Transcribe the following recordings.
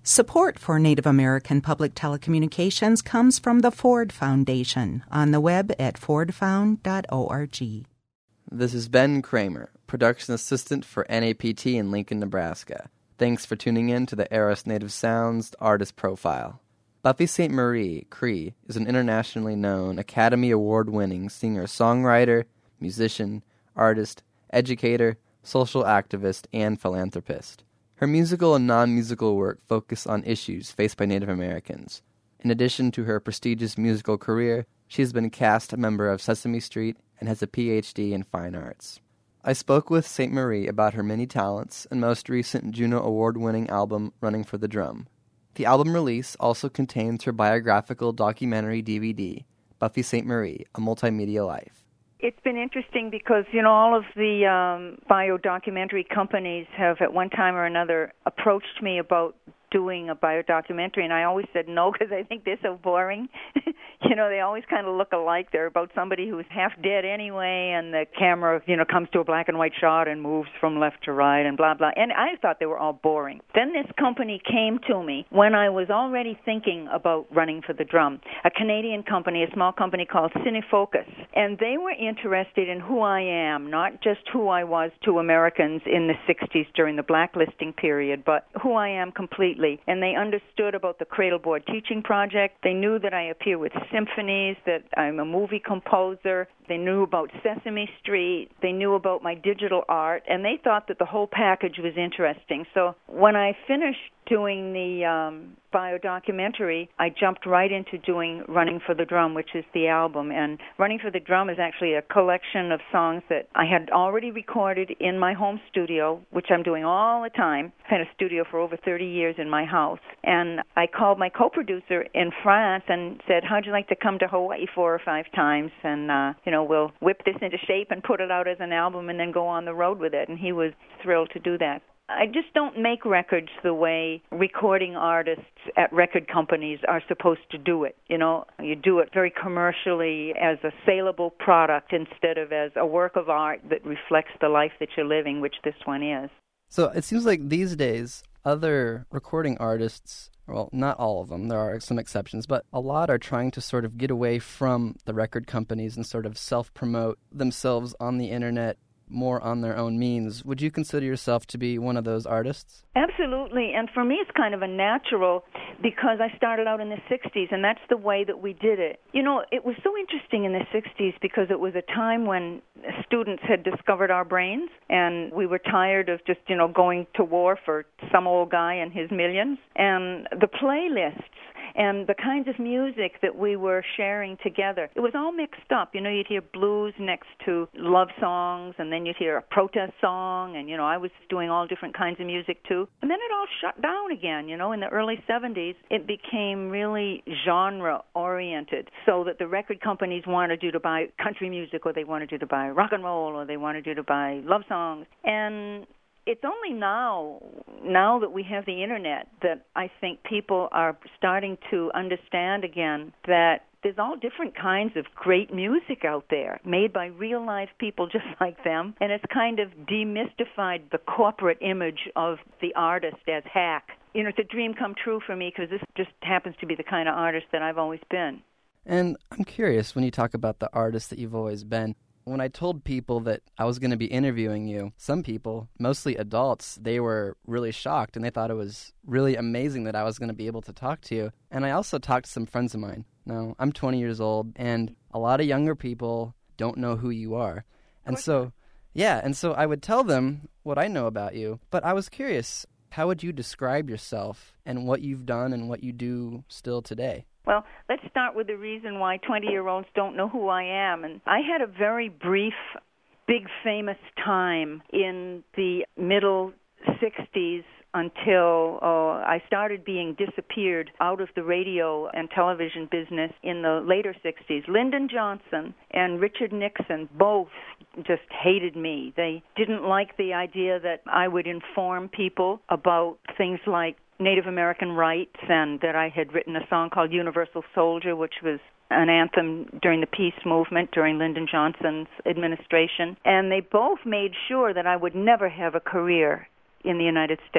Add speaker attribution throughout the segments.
Speaker 1: Support for Native American public telecommunications comes from the Ford Foundation on the web at fordfound.org.
Speaker 2: This is Ben Kramer, production assistant for NAPT in Lincoln, Nebraska. Thanks for tuning in to the Eros Native Sounds Artist Profile. Buffy Sainte-Marie, Cree, is an internationally known Academy Award-winning singer-songwriter, musician, artist, educator, social activist, and philanthropist. Her musical and non-musical work focus on issues faced by Native Americans. In addition to her prestigious musical career, she has been a cast member of Sesame Street and has a Ph.D. in fine arts. I spoke with Sainte-Marie about her many talents and most recent Juno Award-winning album, Running for the Drum. The album release also contains her biographical documentary DVD, Buffy Sainte-Marie, A Multimedia Life.
Speaker 3: It's been interesting because, all of the bio-documentary companies have at one time or another approached me about doing a bio-documentary, and I always said no because I think they're so boring. They always kind of look alike. They're about somebody who's half dead anyway, and the camera, comes to a black and white shot and moves from left to right and blah, blah. And I thought they were all boring. Then this company came to me when I was already thinking about Running for the Drum, a Canadian company, a small company called Cinefocus. And they were interested in who I am, not just who I was to Americans in the 60s during the blacklisting period, but who I am completely. And they understood about the Cradleboard Teaching Project. They knew that I appear with symphonies, that I'm a movie composer. They knew about Sesame Street. They knew about my digital art. And they thought that the whole package was interesting. So when I finished doing the bio-documentary, I jumped right into doing Running for the Drum, which is the album. And Running for the Drum is actually a collection of songs that I had already recorded in my home studio, which I'm doing all the time. I've had a studio for over 30 years in my house. And I called my co-producer in France and said, how'd you like to come to Hawaii 4 or 5 times? And, we'll whip this into shape and put it out as an album and then go on the road with it. And he was thrilled to do that. I just don't make records the way recording artists at record companies are supposed to do it. You do it very commercially as a saleable product instead of as a work of art that reflects the life that you're living, which this one is.
Speaker 2: So it seems like these days, other recording artists, well, not all of them, there are some exceptions, but a lot are trying to sort of get away from the record companies and sort of self-promote themselves on the internet more on their own means. Would you consider yourself to be one of those artists?
Speaker 3: Absolutely, and for me it's kind of a natural because I started out in the 60s, and that's the way that we did it. It was so interesting in the 60s because it was a time when students had discovered our brains, and we were tired of just, going to war for some old guy and his millions. And the playlists and the kinds of music that we were sharing together, it was all mixed up. You'd hear blues next to love songs, and then you'd hear a protest song, and, I was doing all different kinds of music, too. And then it all shut down again, in the early 70s. It became really genre-oriented, so that the record companies wanted you to buy country music, or they wanted you to buy rock and roll, or they wanted you to buy love songs. And it's only now that we have the internet, that I think people are starting to understand again that there's all different kinds of great music out there made by real life people just like them, and it's kind of demystified the corporate image of the artist as hack. It's a dream come true for me because this just happens to be the kind of artist that I've always been.
Speaker 2: And I'm curious, when you talk about the artist that you've always been, when I told people that I was going to be interviewing you, some people, mostly adults, they were really shocked, and they thought it was really amazing that I was going to be able to talk to you. And I also talked to some friends of mine. Now, I'm 20 years old, and a lot of younger people don't know who you are. And so I would tell them what I know about you. But I was curious, how would you describe yourself and what you've done and what you do still today?
Speaker 3: Well, let's start with the reason why 20-year-olds don't know who I am. And I had a very brief, big famous time in the middle 60s until I started being disappeared out of the radio and television business in the later 60s. Lyndon Johnson and Richard Nixon both just hated me. They didn't like the idea that I would inform people about things like Native American rights, and that I had written a song called Universal Soldier, which was an anthem during the peace movement during Lyndon Johnson's administration. And they both made sure that I would never have a career in the United States.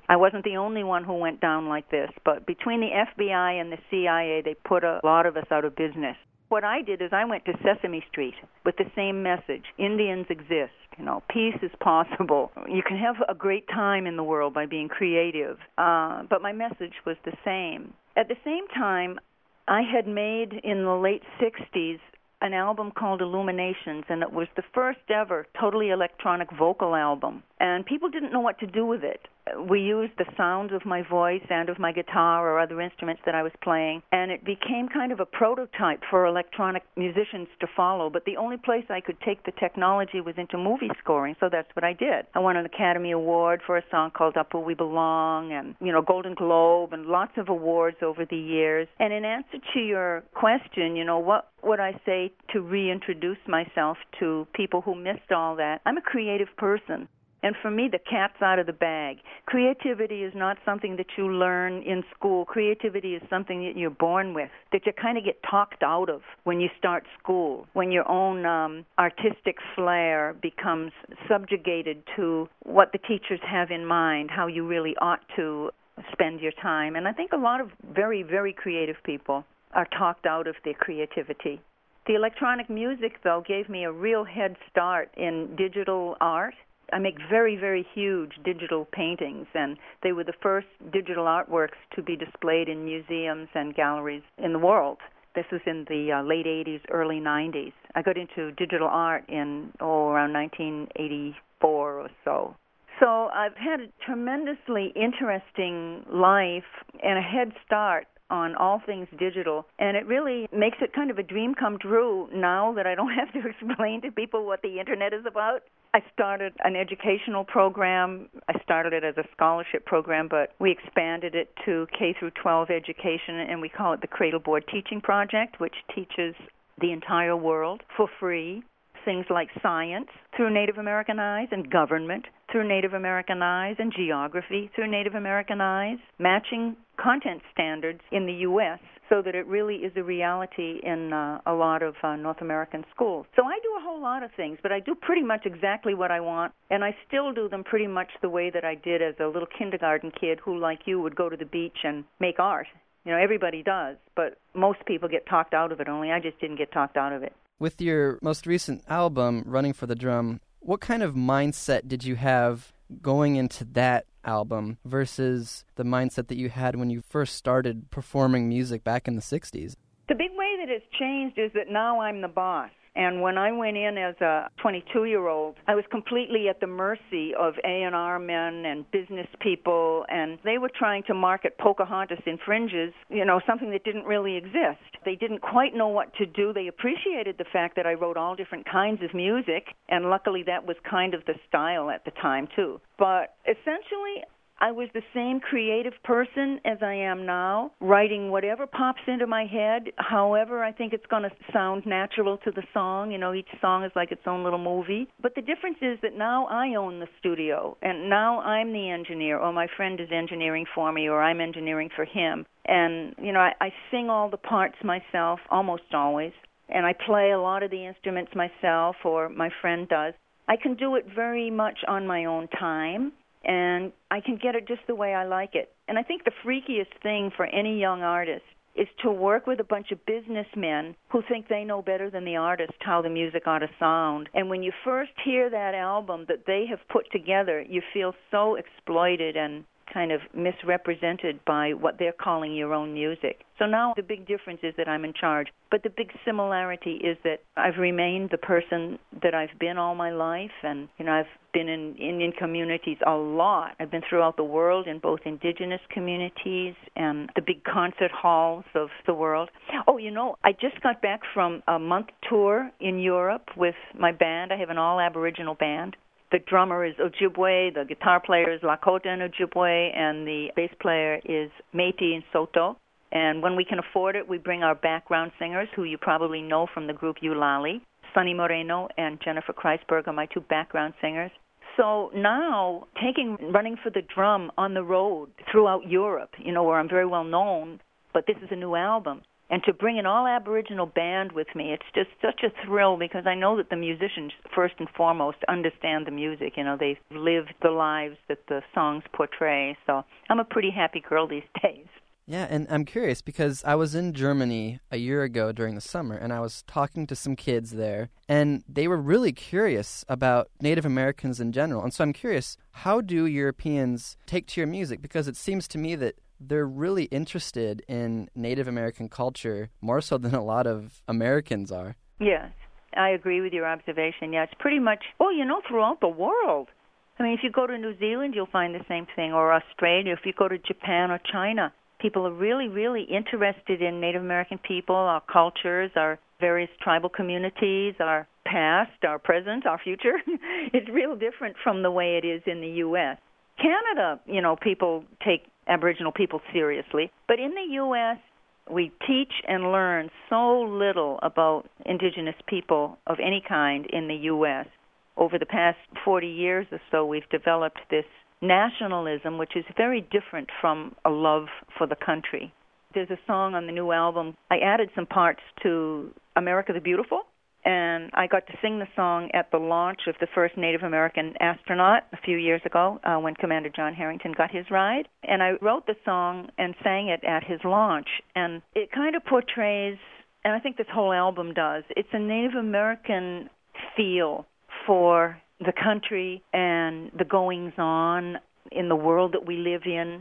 Speaker 3: I wasn't the only one who went down like this, but between the FBI and the CIA, they put a lot of us out of business. What I did is I went to Sesame Street with the same message. Indians exist. Peace is possible. You can have a great time in the world by being creative. But my message was the same. At the same time, I had made in the late 60s an album called Illuminations, and it was the first ever totally electronic vocal album. And people didn't know what to do with it. We used the sounds of my voice and of my guitar or other instruments that I was playing, and it became kind of a prototype for electronic musicians to follow. But the only place I could take the technology was into movie scoring, so that's what I did. I won an Academy Award for a song called Up Where We Belong, and, Golden Globe, and lots of awards over the years. And in answer to your question, what would I say to reintroduce myself to people who missed all that? I'm a creative person. And for me, the cat's out of the bag. Creativity is not something that you learn in school. Creativity is something that you're born with, that you kind of get talked out of when you start school, when your own artistic flair becomes subjugated to what the teachers have in mind, how you really ought to spend your time. And I think a lot of very, very creative people are talked out of their creativity. The electronic music, though, gave me a real head start in digital art. I make very, very huge digital paintings, and they were the first digital artworks to be displayed in museums and galleries in the world. This was in the late 80s, early 90s. I got into digital art in, around 1984 or so. So I've had a tremendously interesting life and a head start on all things digital, and it really makes it kind of a dream come true now that I don't have to explain to people what the Internet is about. I started an educational program. I started it as a scholarship program, but we expanded it to K through 12 education, and we call it the Cradleboard Teaching Project, which teaches the entire world for free things like science through Native American eyes, and government through Native American eyes, and geography through Native American eyes, matching content standards in the U.S. so that it really is a reality in a lot of North American schools. So I do a whole lot of things, but I do pretty much exactly what I want, and I still do them pretty much the way that I did as a little kindergarten kid who, like you, would go to the beach and make art. Everybody does, but most people get talked out of it, only I just didn't get talked out of it.
Speaker 2: With your most recent album, Running for the Drum, what kind of mindset did you have going into that album versus the mindset that you had when you first started performing music back in the 60s?
Speaker 3: The big way that it's changed is that now I'm the boss. And when I went in as a 22-year-old, I was completely at the mercy of A&R men and business people, and they were trying to market Pocahontas in fringes, something that didn't really exist. They didn't quite know what to do. They appreciated the fact that I wrote all different kinds of music, and luckily that was kind of the style at the time, too. But essentially, I was the same creative person as I am now, writing whatever pops into my head, however I think it's going to sound natural to the song. Each song is like its own little movie. But the difference is that now I own the studio, and now I'm the engineer, or my friend is engineering for me, or I'm engineering for him. And, I sing all the parts myself, almost always, and I play a lot of the instruments myself, or my friend does. I can do it very much on my own time, and I can get it just the way I like it. And I think the freakiest thing for any young artist is to work with a bunch of businessmen who think they know better than the artist how the music ought to sound. And when you first hear that album that they have put together, you feel so exploited and kind of misrepresented by what they're calling your own music. So now the big difference is that I'm in charge. But the big similarity is that I've remained the person that I've been all my life. And, I've been in Indian communities a lot. I've been throughout the world in both indigenous communities and the big concert halls of the world. Oh, I just got back from a month tour in Europe with my band. I have an all-Aboriginal band. The drummer is Ojibwe, the guitar player is Lakota and Ojibwe, and the bass player is Métis and Saulteaux. And when we can afford it, we bring our background singers, who you probably know from the group Eulalie. Sonny Moreno and Jennifer Kreisberg are my two background singers. So now, Running for the Drum on the road throughout Europe, where I'm very well known, but this is a new album. And to bring an all-Aboriginal band with me, it's just such a thrill because I know that the musicians, first and foremost, understand the music. You know, they've lived the lives that the songs portray. So I'm a pretty happy girl these days.
Speaker 2: Yeah, and I'm curious because I was in Germany a year ago during the summer, and I was talking to some kids there, and they were really curious about Native Americans in general. And so I'm curious, how do Europeans take to your music? Because it seems to me that they're really interested in Native American culture more so than a lot of Americans are.
Speaker 3: Yes, I agree with your observation. Yeah, it's pretty much, throughout the world. I mean, if you go to New Zealand, you'll find the same thing, or Australia. If you go to Japan or China, people are really, really interested in Native American people, our cultures, our various tribal communities, our past, our present, our future. It's real different from the way it is in the U.S. Canada, people take Aboriginal people seriously. But in the U.S., we teach and learn so little about Indigenous people of any kind in the U.S. Over the past 40 years or so, we've developed this nationalism, which is very different from a love for the country. There's a song on the new album. I added some parts to America the Beautiful, and I got to sing the song at the launch of the first Native American astronaut a few years ago when Commander John Harrington got his ride. And I wrote the song and sang it at his launch. And it kind of portrays, and I think this whole album does, it's a Native American feel for the country and the goings-on in the world that we live in,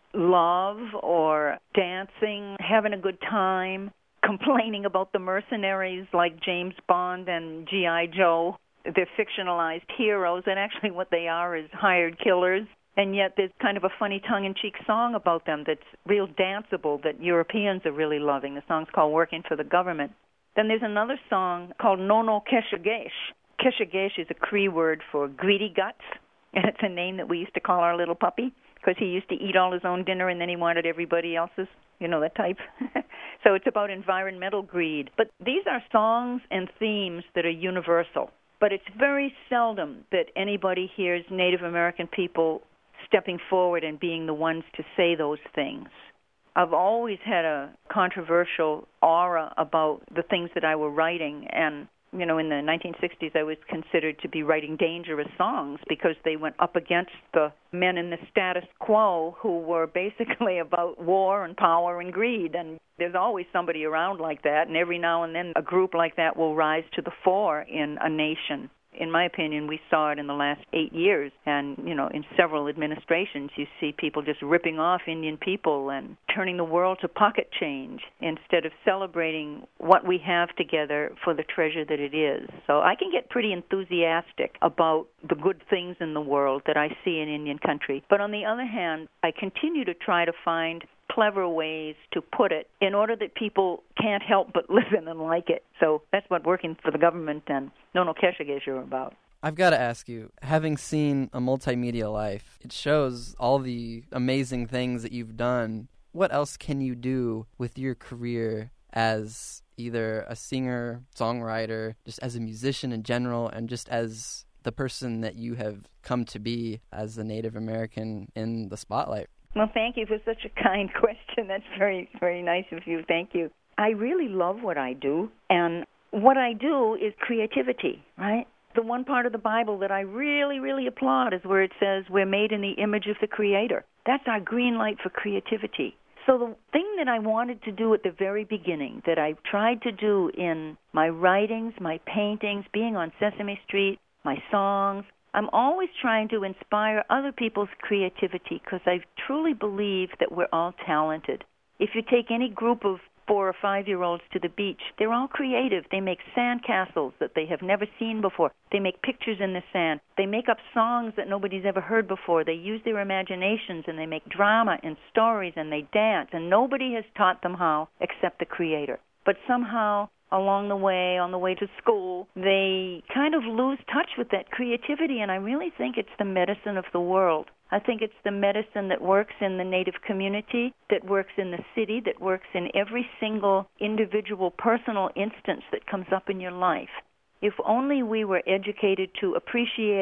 Speaker 3: love or dancing, having a good time, complaining about the mercenaries like James Bond and G.I. Joe. They're fictionalized heroes, and actually what they are is hired killers. And yet there's kind of a funny tongue-in-cheek song about them that's real danceable that Europeans are really loving. The song's called Working for the Government. Then there's another song called Nono Keshagesh. Keshagesh is a Cree word for greedy guts, and it's a name that we used to call our little puppy because he used to eat all his own dinner and then he wanted everybody else's, that type. So it's about environmental greed. But these are songs and themes that are universal. But it's very seldom that anybody hears Native American people stepping forward and being the ones to say those things. I've always had a controversial aura about the things that I were writing, and in the 1960s, I was considered to be writing dangerous songs because they went up against the men in the status quo who were basically about war and power and greed. And there's always somebody around like that, and every now and then a group like that will rise to the fore in a nation. In my opinion, we saw it in the last 8 years, and, in several administrations, you see people just ripping off Indian people and turning the world to pocket change instead of celebrating what we have together for the treasure that it is. So I can get pretty enthusiastic about the good things in the world that I see in Indian country. But on the other hand, I continue to try to find clever ways to put it in order that people can't help but listen and like it. So that's what Working for the Government and Nono Keshagesh are about.
Speaker 2: I've got to ask you, having seen A Multimedia Life, it shows all the amazing things that you've done. What else can you do with your career as either a singer, songwriter, just as a musician in general, and just as the person that you have come to be as a Native American in the spotlight?
Speaker 3: Well, thank you for such a kind question. That's very, very nice of you. Thank you. I really love what I do, and what I do is creativity, right? The one part of the Bible that I really, really applaud is where it says we're made in the image of the Creator. That's our green light for creativity. So the thing that I wanted to do at the very beginning, that I tried to do in my writings, my paintings, being on Sesame Street, my songs, I'm always trying to inspire other people's creativity because I truly believe that we're all talented. If you take any group of 4 or 5-year-olds to the beach, they're all creative. They make sand castles that they have never seen before. They make pictures in the sand. They make up songs that nobody's ever heard before. They use their imaginations, and they make drama and stories, and they dance. And nobody has taught them how except the Creator. But somehow, along the way, on the way to school, they kind of lose touch with that creativity, and I really think it's the medicine of the world. I think it's the medicine that works in the Native community, that works in the city, that works in every single individual personal instance that comes up in your life. If only we were educated to appreciate,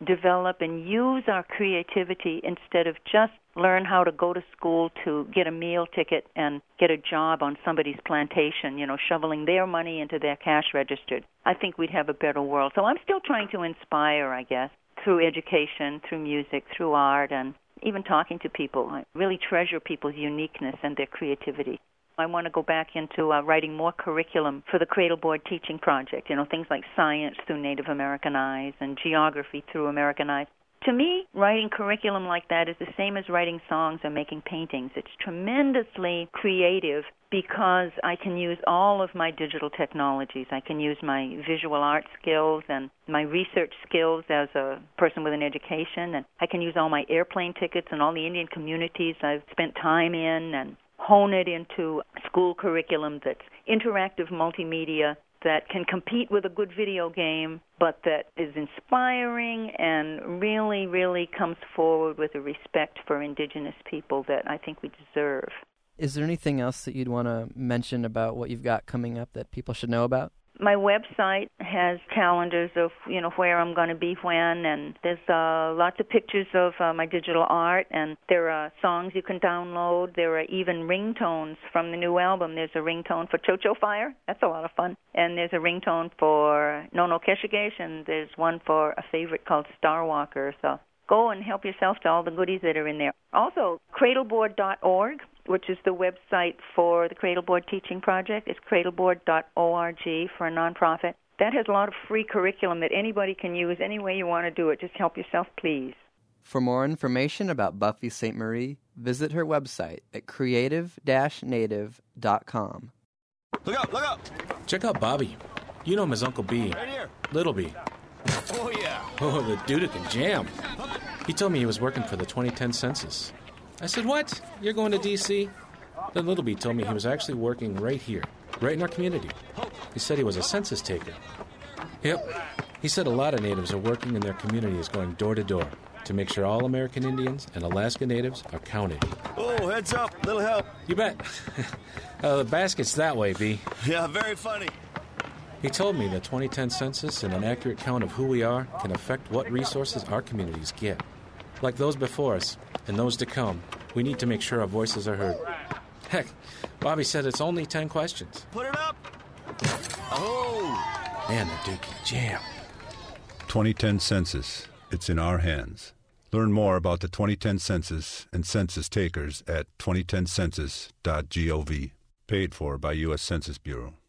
Speaker 3: develop and use our creativity instead of just learn how to go to school to get a meal ticket and get a job on somebody's plantation, shoveling their money into their cash register. I think we'd have a better world. So I'm still trying to inspire, I guess, through education, through music, through art, and even talking to people. I really treasure people's uniqueness and their creativity. I want to go back into writing more curriculum for the Cradle Board Teaching Project, things like science through Native American eyes and geography through American eyes. To me, writing curriculum like that is the same as writing songs or making paintings. It's tremendously creative because I can use all of my digital technologies. I can use my visual art skills and my research skills as a person with an education, and I can use all my airplane tickets and all the Indian communities I've spent time in and hone it into school curriculum that's interactive multimedia that can compete with a good video game, but that is inspiring and really, really comes forward with a respect for Indigenous people that I think we deserve.
Speaker 2: Is there anything else that you'd want to mention about what you've got coming up that people should know about?
Speaker 3: My website has calendars of, where I'm going to be when, and there's lots of pictures of my digital art, and there are songs you can download. There are even ringtones from the new album. There's a ringtone for Chocho Fire. That's a lot of fun. And there's a ringtone for Nono Keshigesh, and there's one for a favorite called Star Walker. So go and help yourself to all the goodies that are in there. Also, cradleboard.org, which is the website for the Cradleboard Teaching Project. It's cradleboard.org for a nonprofit. That has a lot of free curriculum that anybody can use any way you want to do it. Just help yourself, please.
Speaker 2: For more information about Buffy Sainte-Marie, visit her website at creative-native.com.
Speaker 4: Look out, look out!
Speaker 5: Check out Bobby. You know him as Uncle B.
Speaker 4: Right here.
Speaker 5: Little B.
Speaker 4: Oh, yeah.
Speaker 5: Oh, the dude who can jam. He told me he was working for the 2010 census. I said, what? You're going to D.C.? Then Little B told me he was actually working right here, right in our community. He said he was a census taker. Yep. He said a lot of natives are working in their communities, going door to door to make sure all American Indians and Alaska Natives are counted.
Speaker 4: Oh, heads up. Little help.
Speaker 5: You bet. The basket's that way, B.
Speaker 4: Yeah, very funny.
Speaker 5: He told me the 2010 census and an accurate count of who we are can affect what resources our communities get. Like those before us and those to come, we need to make sure our voices are heard. Heck, Bobby said it's only 10 questions.
Speaker 4: Put it up. Oh.
Speaker 5: Man, the dude can jam.
Speaker 6: 2010 Census. It's in our hands. Learn more about the 2010 Census and census takers at 2010census.gov. Paid for by U.S. Census Bureau.